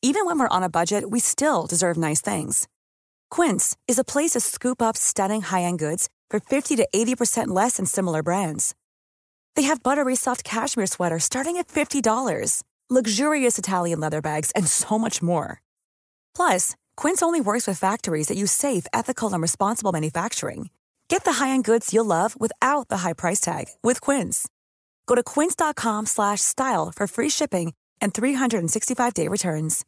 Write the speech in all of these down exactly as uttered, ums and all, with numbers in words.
Even when we're on a budget, we still deserve nice things. Quince is a place to scoop up stunning high-end goods for fifty to eighty percent less than similar brands. They have buttery soft cashmere sweaters starting at fifty dollars, luxurious Italian leather bags, and so much more. Plus, Quince only works with factories that use safe, ethical, and responsible manufacturing. Get the high-end goods you'll love without the high price tag with Quince. Go to quince.com slash style for free shipping and three sixty-five day returns.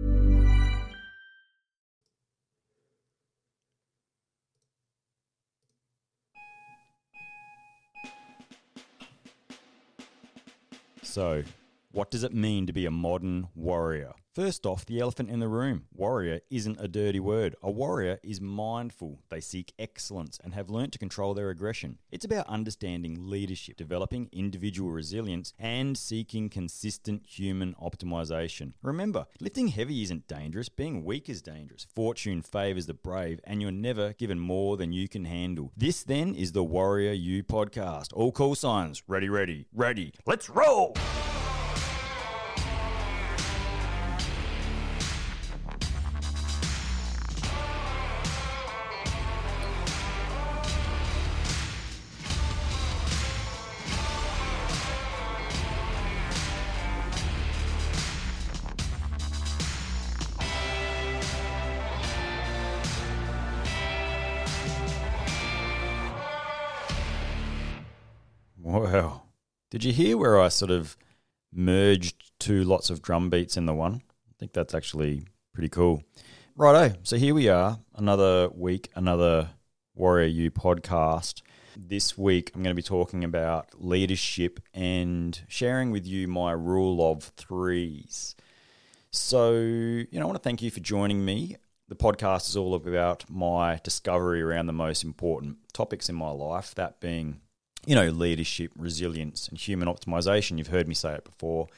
So, what does it mean to be a modern warrior? First off, the elephant in the room. Warrior isn't a dirty word. A warrior is mindful. They seek excellence and have learnt to control their aggression. It's about understanding leadership, developing individual resilience, and seeking consistent human optimization. Remember, lifting heavy isn't dangerous. Being weak is dangerous. Fortune favours the brave, and you're never given more than you can handle. This, then, is the Warrior U podcast. All call signs. Ready, ready, ready. Let's roll! Wow. Did you hear where I sort of merged two lots of drum beats in the one? I think that's actually pretty cool. Righto, so here we are, another week, another Warrior U podcast. This week I'm going to be talking about leadership and sharing with you my rule of threes. So, you know, I want to thank you for joining me. The podcast is all about my discovery around the most important topics in my life, that being, you know, leadership, resilience, and human optimization. You've heard me say it before.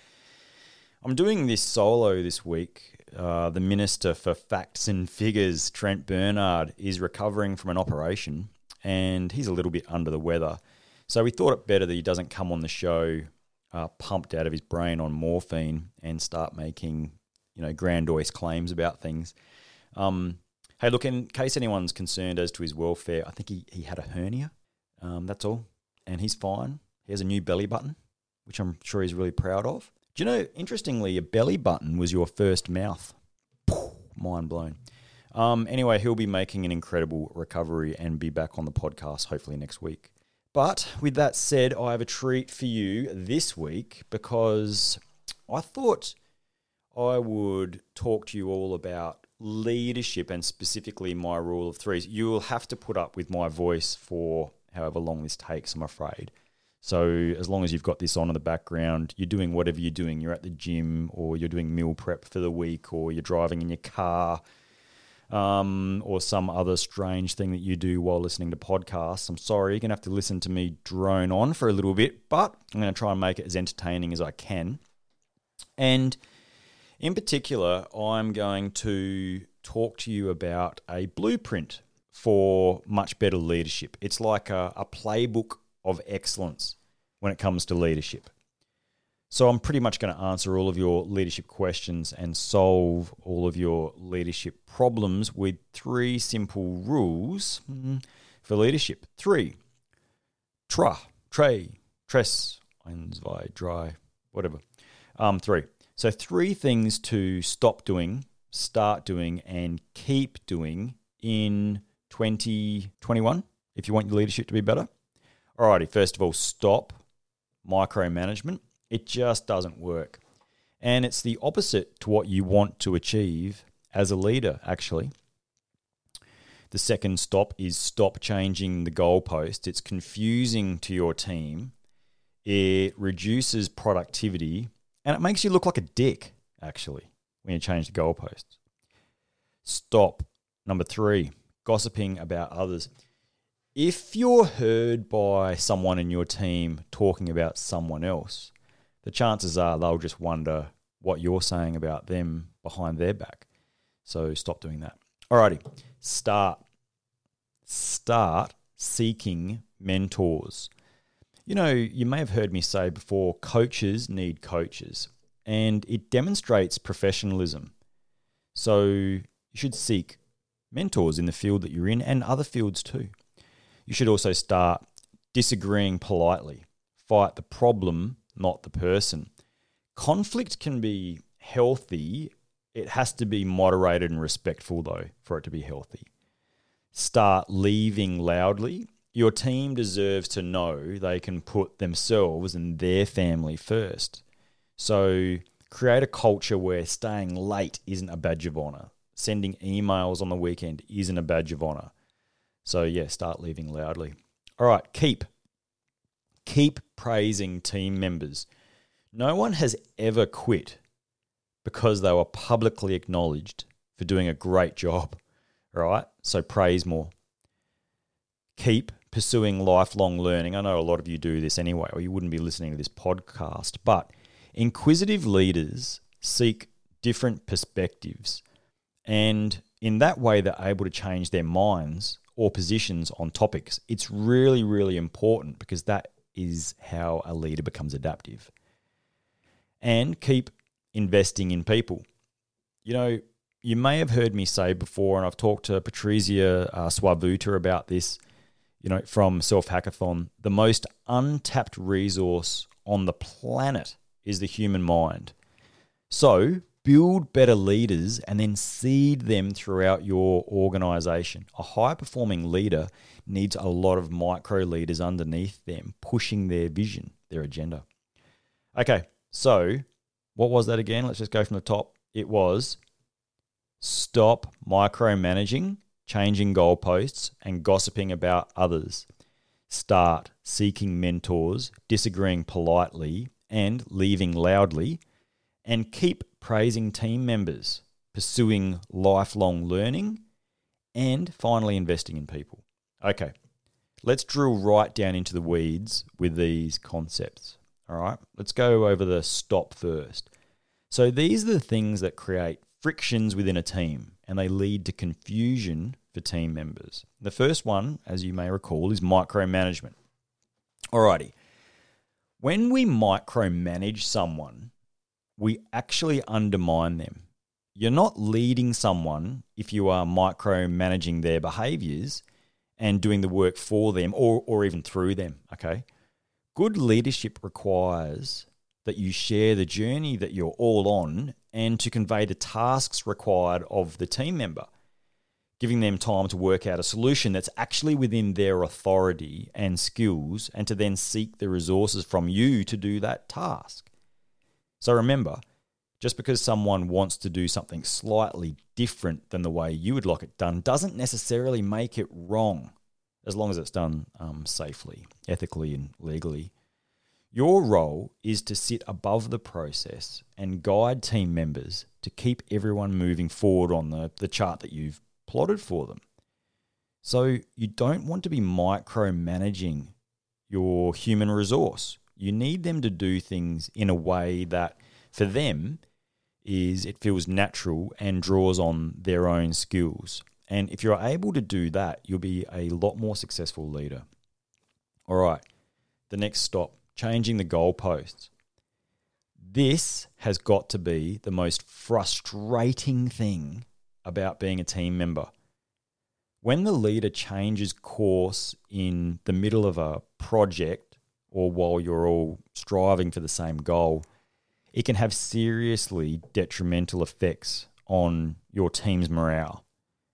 I'm doing this solo this week. Uh, the Minister for Facts and Figures, Trent Bernard, is recovering from an operation and he's a little bit under the weather. So we thought it better that he doesn't come on the show uh, pumped out of his brain on morphine and start making, you know, grandiose claims about things. Um, hey, look, in case anyone's concerned as to his welfare, I think he, he had a hernia. Um, that's all. And he's fine. He has a new belly button, which I'm sure he's really proud of. Do you know, interestingly, a belly button was your first mouth. Mind blown. Um, anyway, he'll be making an incredible recovery and be back on the podcast hopefully next week. But with that said, I have a treat for you this week because I thought I would talk to you all about leadership and specifically my rule of threes. You will have to put up with my voice for however long this takes, I'm afraid. So as long as you've got this on in the background, you're doing whatever you're doing, you're at the gym or you're doing meal prep for the week or you're driving in your car um, or some other strange thing that you do while listening to podcasts, I'm sorry, you're going to have to listen to me drone on for a little bit, but I'm going to try and make it as entertaining as I can. And in particular, I'm going to talk to you about a blueprint for much better leadership. It's like a, a playbook of excellence when it comes to leadership. So I'm pretty much going to answer all of your leadership questions and solve all of your leadership problems with three simple rules for leadership. Three, tra, tray, tres, eins, zwei, drei, whatever. Um, three. So three things to stop doing, start doing, and keep doing in twenty twenty-one if you want your leadership to be better. Alrighty, first of all, stop micromanagement. It just doesn't work. And it's the opposite to what you want to achieve as a leader, actually. The second stop is stop changing the goalpost. It's confusing to your team. It reduces productivity, and it makes you look like a dick, actually, when you change the goalposts. Stop. Number three, gossiping about others. If you're heard by someone in your team talking about someone else, the chances are they'll just wonder what you're saying about them behind their back. So stop doing that. Alrighty, start. Start seeking mentors. You know, you may have heard me say before, coaches need coaches, and it demonstrates professionalism So you should seek mentors in the field that you're in and other fields too. You should also start disagreeing politely. Fight the problem, not the person. Conflict can be healthy. It has to be moderated and respectful, though, for it to be healthy. Start leaving loudly. Your team deserves to know they can put themselves and their family first. So create a culture where staying late isn't a badge of honor. Sending emails on the weekend isn't a badge of honor. So yeah, start leaving loudly. All right, keep. Keep praising team members. No one has ever quit because they were publicly acknowledged for doing a great job, right? So praise more. Keep pursuing lifelong learning. I know a lot of you do this anyway, or you wouldn't be listening to this podcast, but inquisitive leaders seek different perspectives, and in that way they're able to change their minds or positions on topics. It's really, really important because that is how a leader becomes adaptive. And keep investing in people. You know, you may have heard me say before, and I've talked to Patrizia uh, Swavuta about this, you know, from Self Hackathon, the most untapped resource on the planet is the human mind. So build better leaders and then seed them throughout your organization. A high-performing leader needs a lot of micro leaders underneath them, pushing their vision, their agenda. Okay, so what was that again? Let's just go from the top. It was stop micromanaging, changing goalposts, and gossiping about others. Start seeking mentors, disagreeing politely, and leaving loudly. And keep praising team members, pursuing lifelong learning, and finally investing in people. Okay, let's drill right down into the weeds with these concepts. All right, let's go over the stop first. So these are the things that create frictions within a team, and they lead to confusion for team members. The first one, as you may recall, is micromanagement. Alrighty, when we micromanage someone, we actually undermine them. You're not leading someone if you are micromanaging their behaviors and doing the work for them or, or even through them, okay? Good leadership requires that you share the journey that you're all on and to convey the tasks required of the team member, giving them time to work out a solution that's actually within their authority and skills, and to then seek the resources from you to do that task. So remember, just because someone wants to do something slightly different than the way you would like it done doesn't necessarily make it wrong, as long as it's done um, safely, ethically, and legally. Your role is to sit above the process and guide team members to keep everyone moving forward on the, the chart that you've plotted for them. So you don't want to be micromanaging your human resource. You need them to do things in a way that, for them, is it feels natural and draws on their own skills. And if you're able to do that, you'll be a lot more successful leader. All right, the next stop, changing the goalposts. This has got to be the most frustrating thing about being a team member. When the leader changes course in the middle of a project or while you're all striving for the same goal, it can have seriously detrimental effects on your team's morale.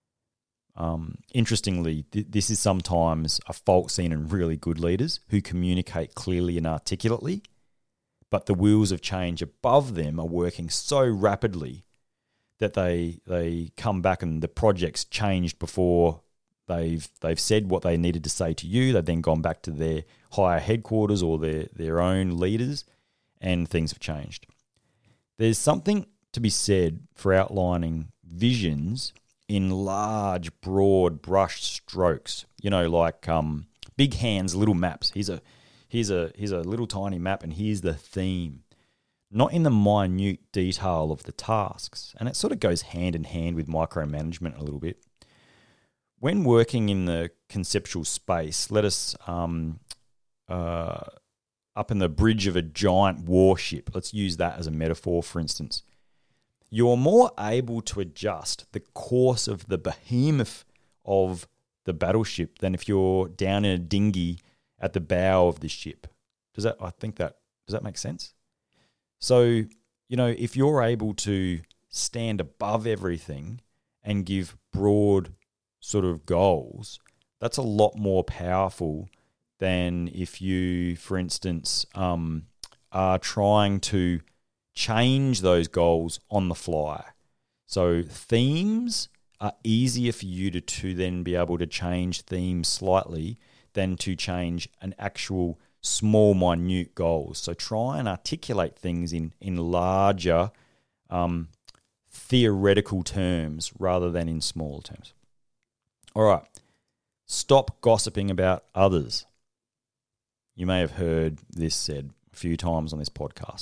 Um, interestingly, th- this is sometimes a fault seen in really good leaders who communicate clearly and articulately, but the wheels of change above them are working so rapidly that they they come back and the project's changed before they've they've said what they needed to say to you. They've then gone back to their higher headquarters or their, their own leaders, and things have changed. There's something to be said for outlining visions in large, broad, brushed strokes. You know, like um, Big Hand's little maps. Here's a here's a here's a little tiny map, and here's the theme. Not in the minute detail of the tasks. And it sort of goes hand in hand with micromanagement a little bit. When working in the conceptual space, let us um, uh, up in the bridge of a giant warship. Let's use that as a metaphor, for instance. you're more able to adjust the course of the behemoth of the battleship than if you're down in a dinghy at the bow of the ship. Does that, I think that, does that make sense? So, you know, if you're able to stand above everything and give broad sort of goals, that's a lot more powerful than if you, for instance, um, are trying to change those goals on the fly. So themes are easier for you to, to then be able to change themes slightly than to change an actual small, minute goals. So try and articulate things in, in larger um, theoretical terms rather than in smaller terms. All right. Stop gossiping about others. You may have heard this said a few times on this podcast.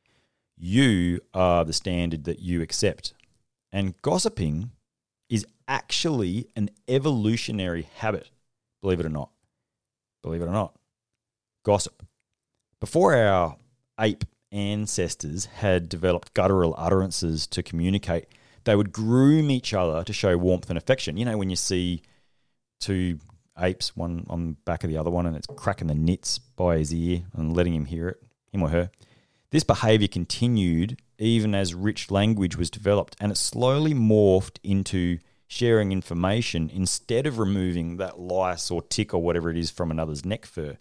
You are the standard that you accept. And gossiping is actually an evolutionary habit, believe it or not. Believe it or not. Gossip. Before our ape ancestors had developed guttural utterances to communicate, they would groom each other to show warmth and affection. You know, when you see two apes, one on the back of the other one, and it's cracking the nits by his ear and letting him hear it, him or her. This behavior continued even as rich language was developed, and it slowly morphed into sharing information instead of removing that lice or tick or whatever it is from another's neck fur.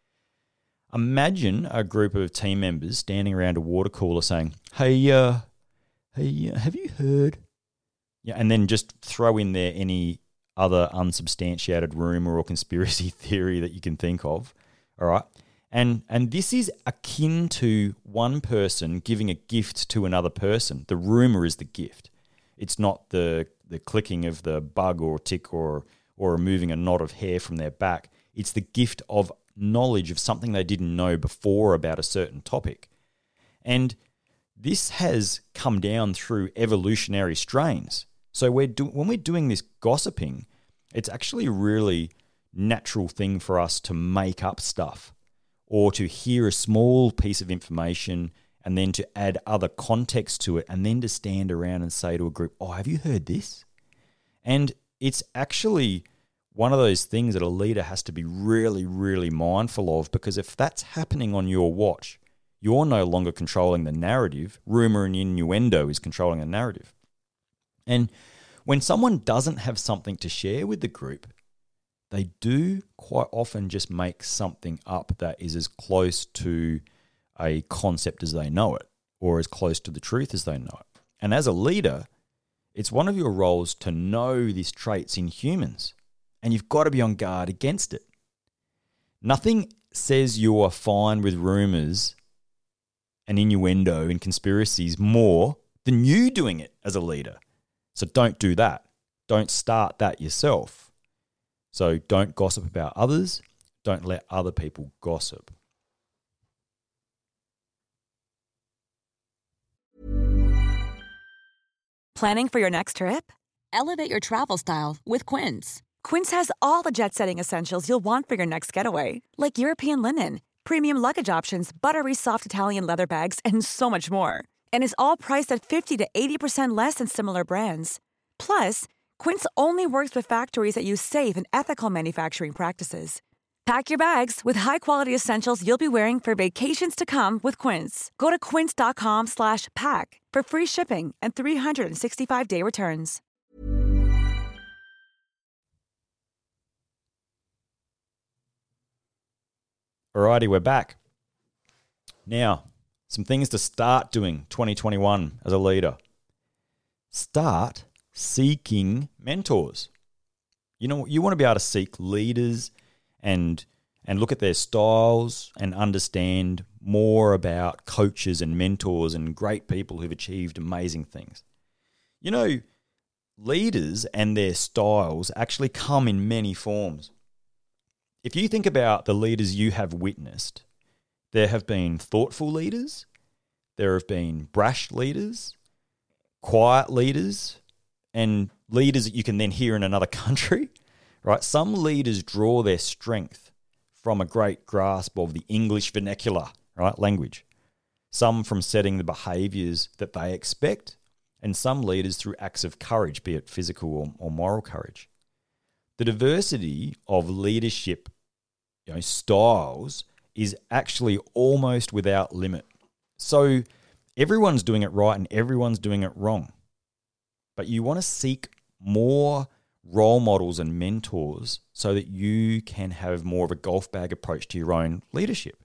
Imagine a group of team members standing around a water cooler saying, hey, uh, hey, uh, have you heard? Yeah, and then just throw in there any other unsubstantiated rumor or conspiracy theory that you can think of, all right? And and this is akin to one person giving a gift to another person. The rumor is the gift. It's not the the clicking of the bug or tick or or removing a knot of hair from their back. It's the gift of knowledge of something they didn't know before about a certain topic. And this has come down through evolutionary strains. So we're do- when we're doing this gossiping, it's actually a really natural thing for us to make up stuff or to hear a small piece of information and then to add other context to it and then to stand around and say to a group, oh, have you heard this? And it's actually one of those things that a leader has to be really, really mindful of, because if that's happening on your watch, you're no longer controlling the narrative. Rumor and innuendo is controlling the narrative. And when someone doesn't have something to share with the group, they do quite often just make something up that is as close to a concept as they know it, or as close to the truth as they know it. And as a leader, it's one of your roles to know these traits in humans, and you've got to be on guard against it. Nothing says you are fine with rumors and innuendo and conspiracies more than you doing it as a leader. So don't do that. Don't start that yourself. So don't gossip about others. Don't let other people gossip. Planning for your next trip? Elevate your travel style with Quince. Quince has all the jet-setting essentials you'll want for your next getaway, like European linen, premium luggage options, buttery soft Italian leather bags, and so much more. And is all priced at fifty to eighty percent less than similar brands. Plus, Quince only works with factories that use safe and ethical manufacturing practices. Pack your bags with high-quality essentials you'll be wearing for vacations to come with Quince. Go to quince.com slash pack for free shipping and three sixty-five day returns. Alrighty, we're back. Now, some things to start doing twenty twenty-one as a leader. Start seeking mentors. You know, you want to be able to seek leaders and and look at their styles and understand more about coaches and mentors and great people who've achieved amazing things. You know, leaders and their styles actually come in many forms. If you think about the leaders you have witnessed, there have been thoughtful leaders, there have been brash leaders, quiet leaders, and leaders that you can then hear in another country, right? Some leaders draw their strength from a great grasp of the English vernacular, right, language. Some from setting the behaviors that they expect, and some leaders through acts of courage, be it physical or, or moral courage. The diversity of leadership, you know, styles is actually almost without limit. So everyone's doing it right and everyone's doing it wrong. But you want to seek more role models and mentors so that you can have more of a golf bag approach to your own leadership.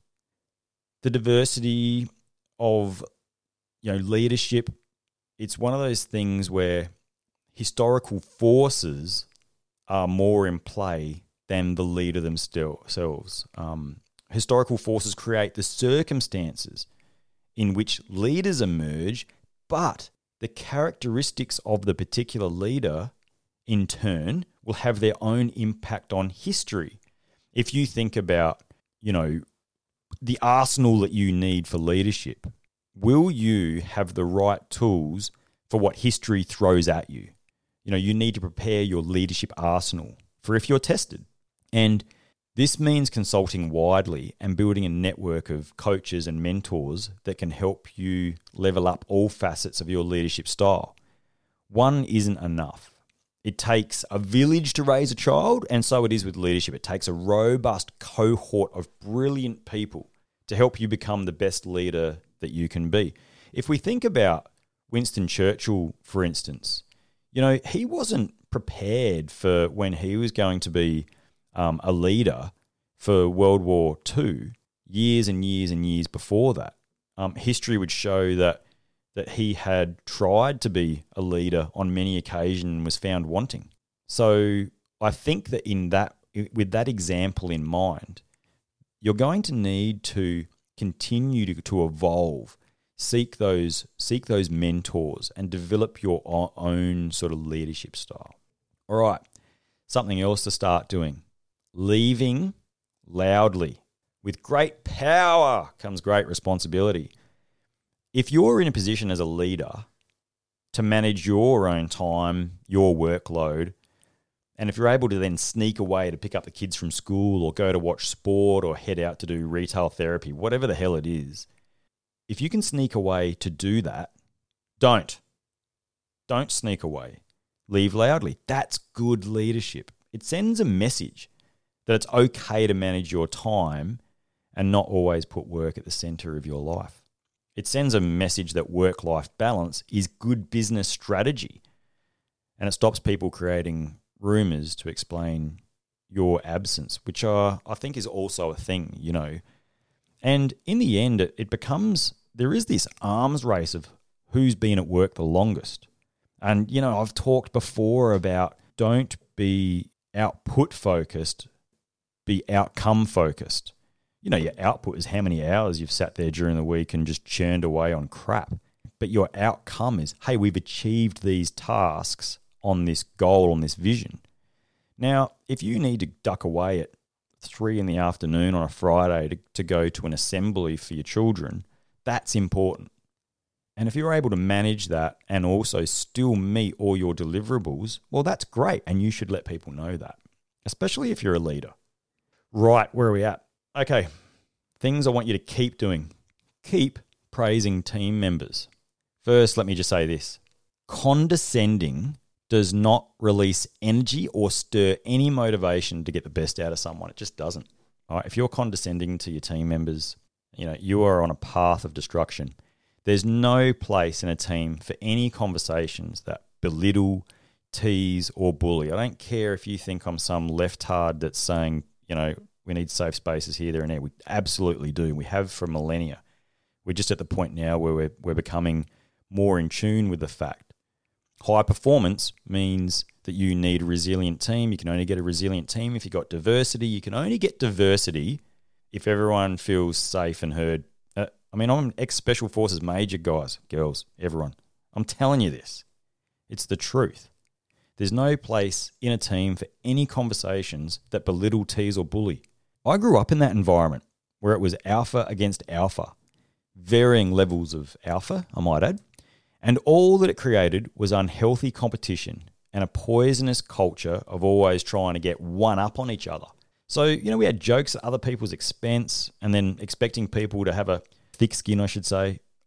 The diversity of, you know, leadership, it's one of those things where historical forces are more in play than the leader themselves. Um, historical forces create the circumstances in which leaders emerge, but the characteristics of the particular leader, in turn, will have their own impact on history. If you think about, you know, the arsenal that you need for leadership, will you have the right tools for what history throws at you? You know, you need to prepare your leadership arsenal for if you're tested. And this means consulting widely and building a network of coaches and mentors that can help you level up all facets of your leadership style. One isn't enough. It takes a village to raise a child, and so it is with leadership. It takes a robust cohort of brilliant people to help you become the best leader that you can be. If we think about Winston Churchill, for instance, you know, he wasn't prepared for when he was going to be um, a leader for World War Two, years and years and years before that. Um, history would show that that he had tried to be a leader on many occasions and was found wanting. So I think that in that, with that example in mind, you're going to need to continue to, to evolve, seek those seek those mentors, and develop your own sort of leadership style. All right, something else to start doing. Leaving loudly. With great power comes great responsibility. If you're in a position as a leader to manage your own time, your workload, and if you're able to then sneak away to pick up the kids from school or go to watch sport or head out to do retail therapy, whatever the hell it is, if you can sneak away to do that, don't. Don't sneak away. Leave loudly. That's good leadership. It sends a message that it's okay to manage your time and not always put work at the center of your life. It sends a message that work-life balance is good business strategy, and it stops people creating rumors to explain your absence, which are, I think is also a thing, you know. And in the end, it, it becomes, there is this arms race of who's been at work the longest. And, you know, I've talked before about don't be output focused, be outcome focused. You know, your output is how many hours you've sat there during the week and just churned away on crap. But your outcome is, hey, we've achieved these tasks on this goal, on this vision. Now, if you need to duck away at three in the afternoon on a Friday to, to go to an assembly for your children, that's important. And if you're able to manage that and also still meet all your deliverables, well, that's great. And you should let people know that, especially if you're a leader. Right, where are we at? Okay, things I want you to keep doing. Keep praising team members. First, let me just say this. Condescending does not release energy or stir any motivation to get the best out of someone. It just doesn't. All right, if you're condescending to your team members, you know, you are on a path of destruction. There's no place in a team for any conversations that belittle, tease, or bully. I don't care if you think I'm some leftard that's saying, you know, we need safe spaces here, there, and there. We absolutely do. We have for millennia. We're just at the point now where we're, we're becoming more in tune with the fact. High performance means that you need a resilient team. You can only get a resilient team if you've got diversity. You can only get diversity if everyone feels safe and heard. Uh, I mean, I'm an ex-Special Forces major, guys, girls, everyone. I'm telling you this. It's the truth. There's no place in a team for any conversations that belittle, tease, or bully. I grew up in that environment where it was alpha against alpha, varying levels of alpha, I might add, and all that it created was unhealthy competition and a poisonous culture of always trying to get one up on each other. So, you know, we had jokes at other people's expense and then expecting people to have a thick skin, I should say,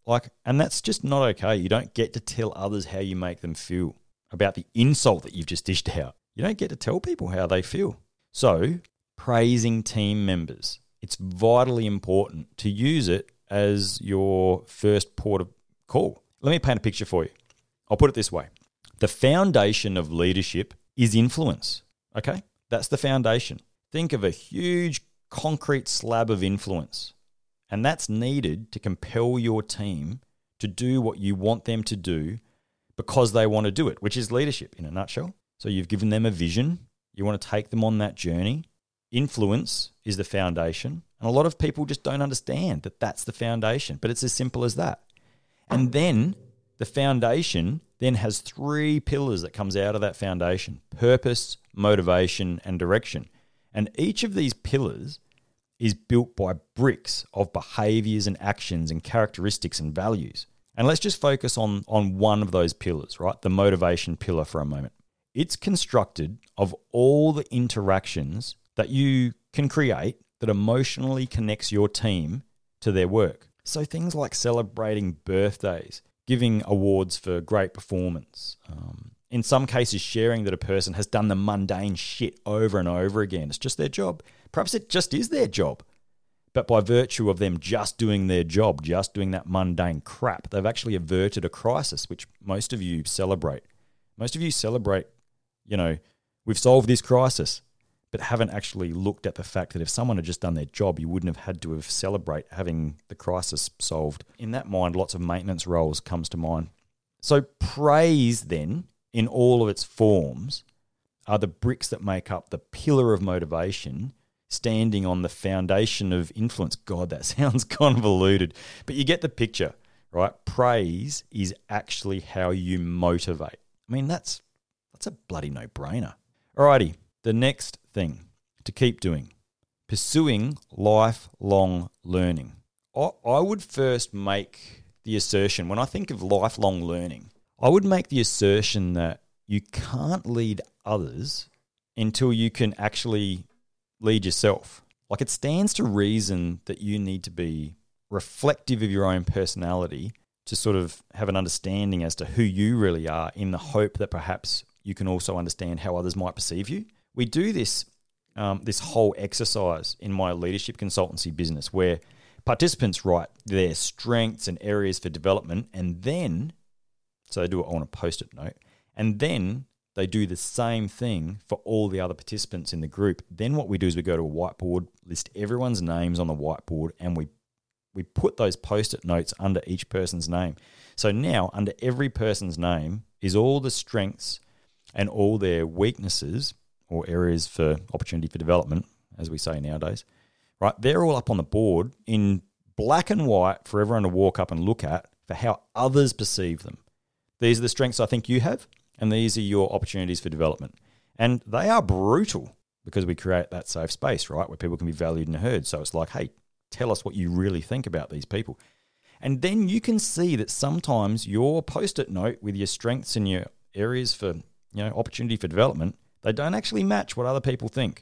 Like, and that's just not okay. You don't get to tell others how you make them feel about the insult that you've just dished out. You don't get to tell people how they feel. So, praising team members. It's vitally important to use it as your first port of call. Let me paint a picture for you. I'll put it this way. The foundation of leadership is influence, okay? That's the foundation. Think of a huge concrete slab of influence, and that's needed to compel your team to do what you want them to do because they want to do it, which is leadership in a nutshell. So you've given them a vision. You want to take them on that journey. Influence is the foundation. And a lot of people just don't understand that that's the foundation, but it's as simple as that. And then the foundation then has three pillars that comes out of that foundation: purpose, motivation, and direction. And each of these pillars is built by bricks of behaviors and actions and characteristics and values. And let's just focus on, on one of those pillars, right? The motivation pillar for a moment. It's constructed of all the interactions that you can create that emotionally connects your team to their work. So things like celebrating birthdays, giving awards for great performance, um, in some cases sharing that a person has done the mundane shit over and over again. It's just their job. Perhaps it just is their job. But by virtue of them just doing their job, just doing that mundane crap, they've actually averted a crisis, which most of you celebrate. Most of you celebrate, you know, we've solved this crisis, but haven't actually looked at the fact that if someone had just done their job, you wouldn't have had to have celebrate having the crisis solved. In that mind, lots of maintenance roles comes to mind. So praise then, in all of its forms, are the bricks that make up the pillar of motivation, standing on the foundation of influence. God, that sounds convoluted, but you get the picture, right? Praise is actually how you motivate. I mean, that's that's a bloody no-brainer. Alrighty, the next thing to keep doing, pursuing lifelong learning. I, I would first make the assertion, when I think of lifelong learning, I would make the assertion that you can't lead others until you can actually lead yourself. Like, it stands to reason that you need to be reflective of your own personality to sort of have an understanding as to who you really are, in the hope that perhaps you can also understand how others might perceive you. We do this um, this whole exercise in my leadership consultancy business where participants write their strengths and areas for development, and then, so they do it on a post-it note, and then they do the same thing for all the other participants in the group. Then what we do is we go to a whiteboard, list everyone's names on the whiteboard, and we we put those post-it notes under each person's name. So now under every person's name is all the strengths and all their weaknesses, or areas for opportunity for development, as we say nowadays, right? They're all up on the board in black and white for everyone to walk up and look at for how others perceive them. These are the strengths I think you have, and these are your opportunities for development. And they are brutal because we create that safe space, right, where people can be valued and heard. So it's like, hey, tell us what you really think about these people. And then you can see that sometimes your post-it note with your strengths and your areas for, you know, opportunity for development, they don't actually match what other people think,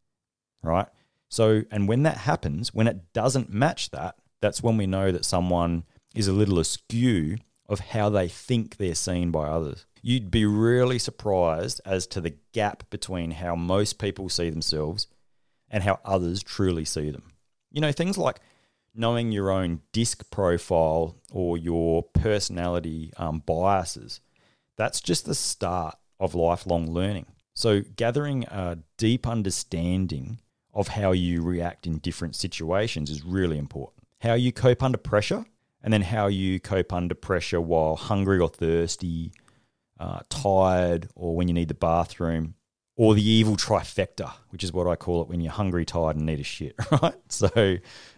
right? So, and when that happens, when it doesn't match that, that's when we know that someone is a little askew of how they think they're seen by others. You'd be really surprised as to the gap between how most people see themselves and how others truly see them. You know, things like knowing your own disc profile or your personality um, biases, that's just the start of lifelong learning. So gathering a deep understanding of how you react in different situations is really important. How you cope under pressure, and then how you cope under pressure while hungry or thirsty, uh, tired, or when you need the bathroom, or the evil trifecta, which is what I call it when you're hungry, tired, and need a shit, right? So,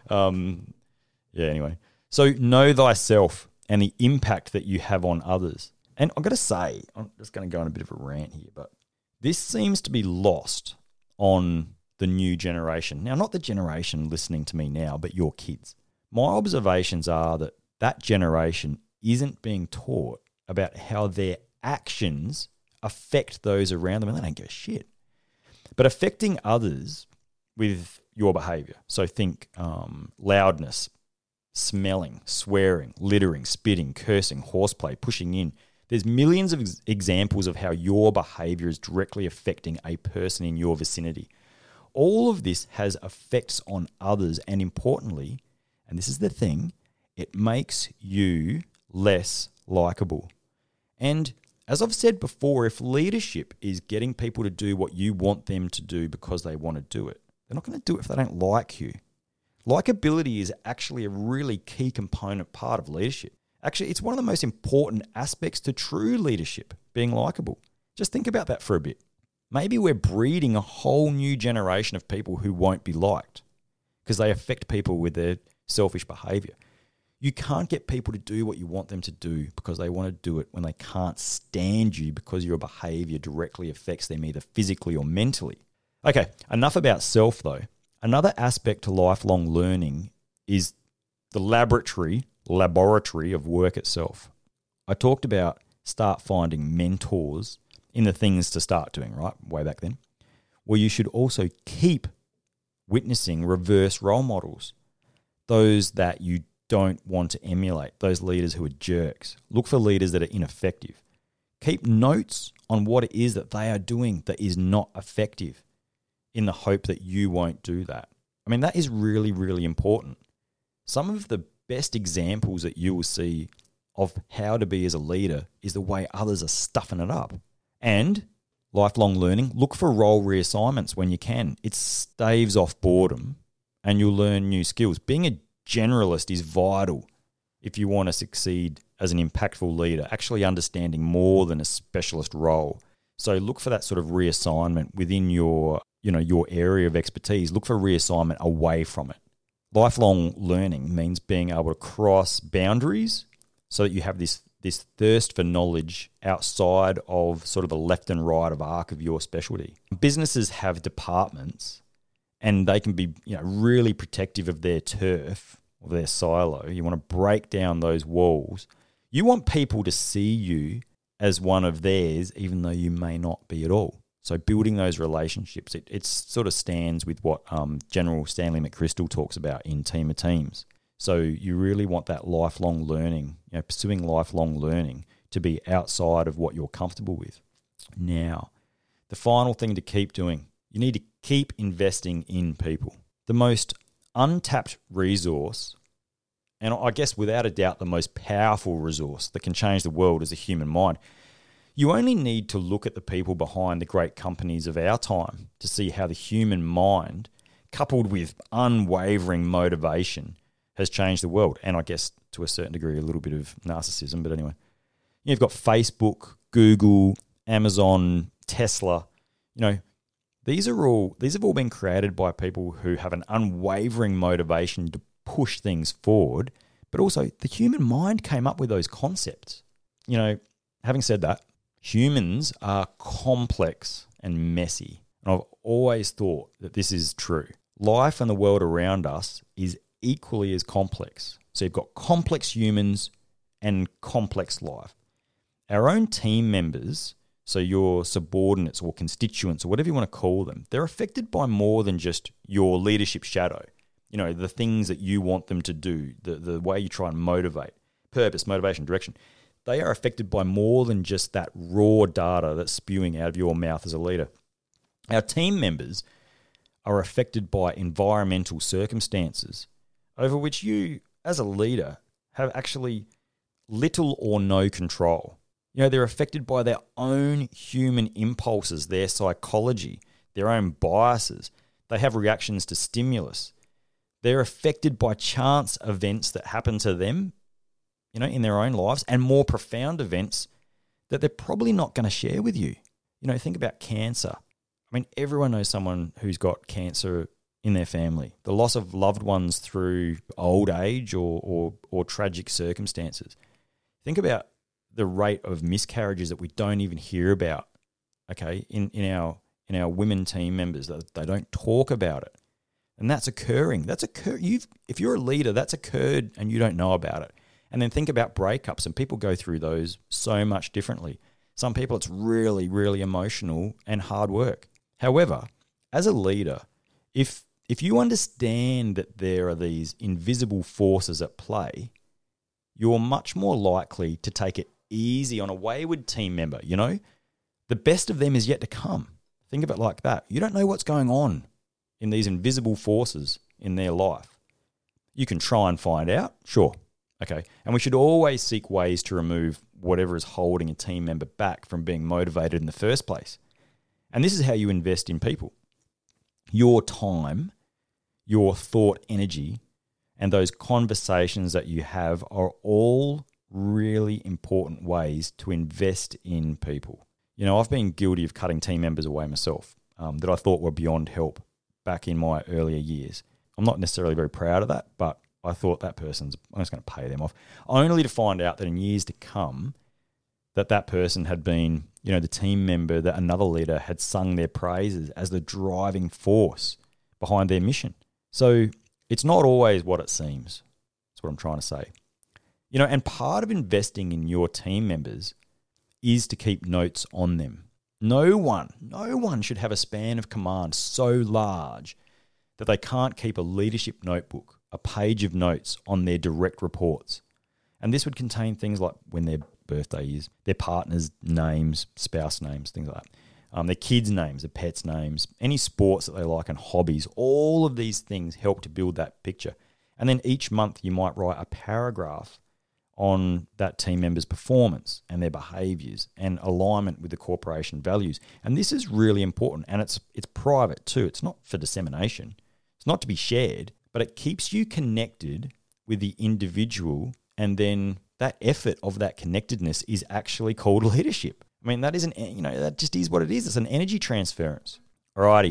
um, yeah, anyway. So know thyself and the impact that you have on others. And I've got to say, I'm just going to go on a bit of a rant here, but this seems to be lost on the new generation. Now, not the generation listening to me now, but your kids. My observations are that that generation isn't being taught about how their actions affect those around them, and they don't give a shit. But affecting others with your behavior. So think um, loudness, smelling, swearing, littering, spitting, cursing, horseplay, pushing in. There's millions of ex- examples of how your behavior is directly affecting a person in your vicinity. All of this has effects on others, and importantly, and this is the thing, it makes you less likable. And as I've said before, if leadership is getting people to do what you want them to do because they want to do it, they're not going to do it if they don't like you. Likability is actually a really key component part of leadership. Actually, it's one of the most important aspects to true leadership, being likable. Just think about that for a bit. Maybe we're breeding a whole new generation of people who won't be liked because they affect people with their selfish behavior. You can't get people to do what you want them to do because they want to do it when they can't stand you because your behavior directly affects them either physically or mentally. Okay, enough about self though. Another aspect to lifelong learning is the laboratory, laboratory of work itself. I talked about start finding mentors in the things to start doing, right? Way back then. Well, you should also keep witnessing reverse role models, those that you don't want to emulate, those leaders who are jerks. Look for leaders that are ineffective. Keep notes on what it is that they are doing that is not effective in the hope that you won't do that. I mean, that is really, really important. Some of the best examples that you will see of how to be as a leader is the way others are stuffing it up. And lifelong learning, look for role reassignments when you can. It staves off boredom and you'll learn new skills. Being a generalist is vital if you want to succeed as an impactful leader, actually understanding more than a specialist role. So look for that sort of reassignment within your, you know, your area of expertise. Look for reassignment away from it. Lifelong learning means being able to cross boundaries so that you have this this thirst for knowledge outside of sort of the left and right of arc of your specialty. Businesses have departments and they can be, you know, really protective of their turf or their silo. You want to break down those walls. You want people to see you as one of theirs, even though you may not be at all. So building those relationships, it, it sort of stands with what um, General Stanley McChrystal talks about in Team of Teams. So you really want that lifelong learning, you know, pursuing lifelong learning to be outside of what you're comfortable with. Now, the final thing to keep doing, you need to keep investing in people. The most untapped resource, and I guess without a doubt the most powerful resource that can change the world is the human mind. You only need to look at the people behind the great companies of our time to see how the human mind, coupled with unwavering motivation, has changed the world. And I guess to a certain degree, a little bit of narcissism. But anyway, you've got Facebook, Google, Amazon, Tesla. You know, these are all these have all been created by people who have an unwavering motivation to push things forward. But also, the human mind came up with those concepts. You know, having said that, humans are complex and messy. And I've always thought that this is true. Life and the world around us is equally as complex. So you've got complex humans and complex life. Our own team members, so your subordinates or constituents or whatever you want to call them, they're affected by more than just your leadership shadow. You know, the things that you want them to do, the, the way you try and motivate, purpose, motivation, direction. They are affected by more than just that raw data that's spewing out of your mouth as a leader. Our team members are affected by environmental circumstances over which you, as a leader, have actually little or no control. You know, they're affected by their own human impulses, their psychology, their own biases. They have reactions to stimulus. They're affected by chance events that happen to them, you know, in their own lives, and more profound events that they're probably not going to share with you. You know, think about cancer. I mean, everyone knows someone who's got cancer in their family. The loss of loved ones through old age or, or, or tragic circumstances. Think about the rate of miscarriages that we don't even hear about, okay, in, in our in our women team members. That they don't talk about it. And that's occurring. That's occur. You've if you're a leader, that's occurred and you don't know about it. And then think about breakups, and people go through those so much differently. Some people, it's really, really emotional and hard work. However, as a leader, if if you understand that there are these invisible forces at play, you're much more likely to take it easy on a wayward team member. You know, the best of them is yet to come. Think of it like that. You don't know what's going on in these invisible forces in their life. You can try and find out, sure. Okay. And we should always seek ways to remove whatever is holding a team member back from being motivated in the first place. And this is how you invest in people. Your time, your thought energy, and those conversations that you have are all really important ways to invest in people. You know, I've been guilty of cutting team members away myself um, that I thought were beyond help back in my earlier years. I'm not necessarily very proud of that, but I thought that person's, I'm just going to pay them off, only to find out that in years to come that that person had been, you know, the team member that another leader had sung their praises as the driving force behind their mission. So it's not always what it seems. That's what I'm trying to say. You know, and part of investing in your team members is to keep notes on them. No one, no one should have a span of command so large that they can't keep a leadership notebook, a page of notes on their direct reports. And this would contain things like when their birthday is, their partner's names, spouse names, things like that, um, their kids' names, their pets' names, any sports that they like and hobbies. All of these things help to build that picture. And then each month you might write a paragraph on that team member's performance and their behaviours and alignment with the corporation values. And this is really important, and it's it's private too. It's not for dissemination. It's not to be shared, but it keeps you connected with the individual, and then that effort of that connectedness is actually called leadership. I mean, that isn't, you know, that just is what it is. It's an energy transference. Alrighty.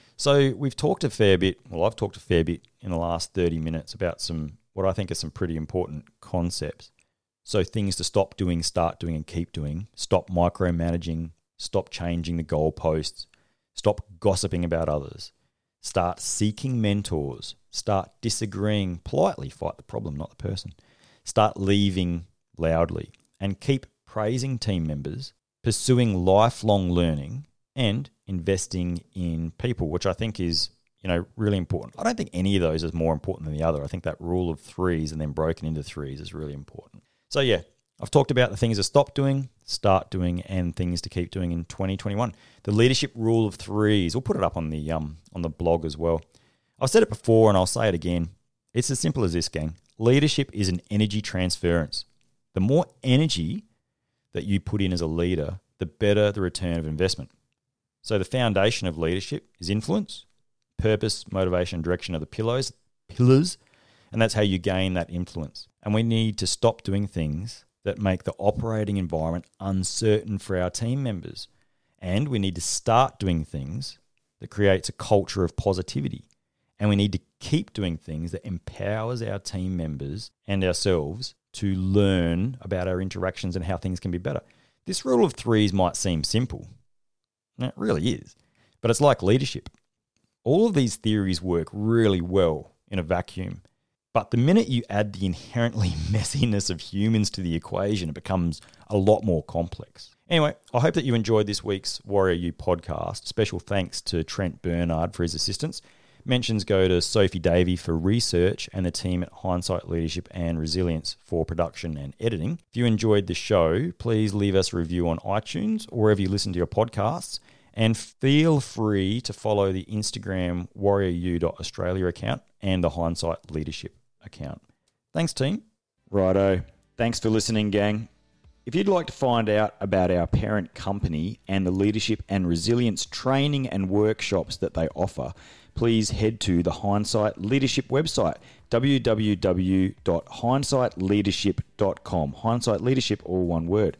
So we've talked a fair bit, well, I've talked a fair bit in the last thirty minutes about some, what I think are some pretty important concepts. So things to stop doing, start doing, and keep doing. Stop micromanaging. Stop changing the goalposts. Stop gossiping about others. Start seeking mentors. Start disagreeing politely. Fight the problem, not the person. Start leaving loudly. And keep praising team members, pursuing lifelong learning, and investing in people, which I think is, you know, really important. I don't think any of those is more important than the other. I think that rule of threes and then broken into threes is really important. So yeah, I've talked about the things to stop doing, start doing, and things to keep doing in twenty twenty-one. The leadership rule of threes. We'll put it up on the um on the blog as well. I've said it before and I'll say it again. It's as simple as this, gang. Leadership is an energy transference. The more energy that you put in as a leader, the better the return of investment. So the foundation of leadership is influence, purpose, motivation, direction are the pillars, pillars, and that's how you gain that influence. And we need to stop doing things that make the operating environment uncertain for our team members. And we need to start doing things that creates a culture of positivity. And we need to keep doing things that empowers our team members and ourselves to learn about our interactions and how things can be better. This rule of threes might seem simple. And it really is. But it's like leadership. All of these theories work really well in a vacuum. But the minute you add the inherently messiness of humans to the equation, it becomes a lot more complex. Anyway, I hope that you enjoyed this week's Warrior U podcast. Special thanks to Trent Bernard for his assistance. Mentions go to Sophie Davey for research and the team at Hindsight Leadership and Resilience for production and editing. If you enjoyed the show, please leave us a review on iTunes or wherever you listen to your podcasts. And feel free to follow the Instagram warrior u dot australia account and the Hindsight Leadership account. Thanks, team. Righto. Thanks for listening, gang. If you'd like to find out about our parent company and the leadership and resilience training and workshops that they offer, please head to the Hindsight Leadership website, w w w dot hindsight leadership dot com. Hindsight Leadership, all one word.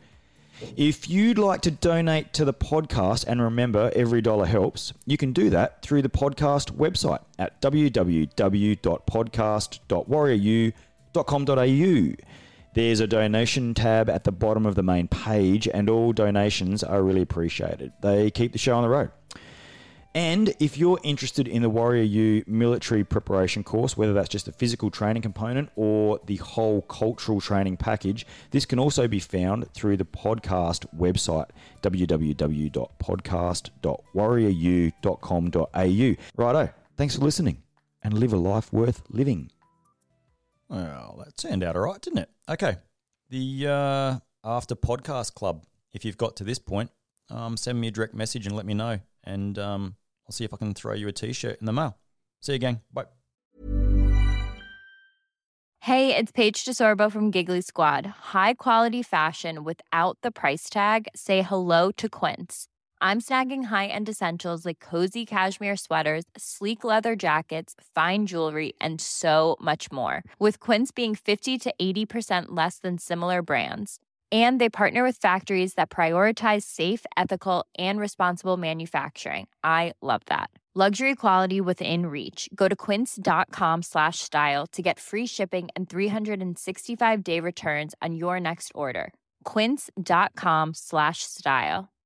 If you'd like to donate to the podcast, and remember, every dollar helps, you can do that through the podcast website at w w w dot podcast dot warrior u dot com dot a u. There's a donation tab at the bottom of the main page, and all donations are really appreciated. They keep the show on the road. And if you're interested in the Warrior U military preparation course, whether that's just a physical training component or the whole cultural training package, this can also be found through the podcast website, w w w dot podcast dot warrior u dot com dot a u. Righto. Thanks for listening. and live a life worth living. Well, that turned out all right, didn't it? Okay. The uh, After Podcast Club. If you've got to this point, um, send me a direct message and let me know. And um, I'll see if I can throw you a t-shirt in the mail. See you, gang. Bye. Hey, it's Paige DeSorbo from Giggly Squad. High quality fashion without the price tag. Say hello to Quince. I'm snagging high-end essentials like cozy cashmere sweaters, sleek leather jackets, fine jewelry, and so much more. With Quince being fifty to eighty percent less than similar brands. And they partner with factories that prioritize safe, ethical, and responsible manufacturing. I love that. Luxury quality within reach. Go to quince.com slash style to get free shipping and three sixty-five day returns on your next order. Quince.com slash style.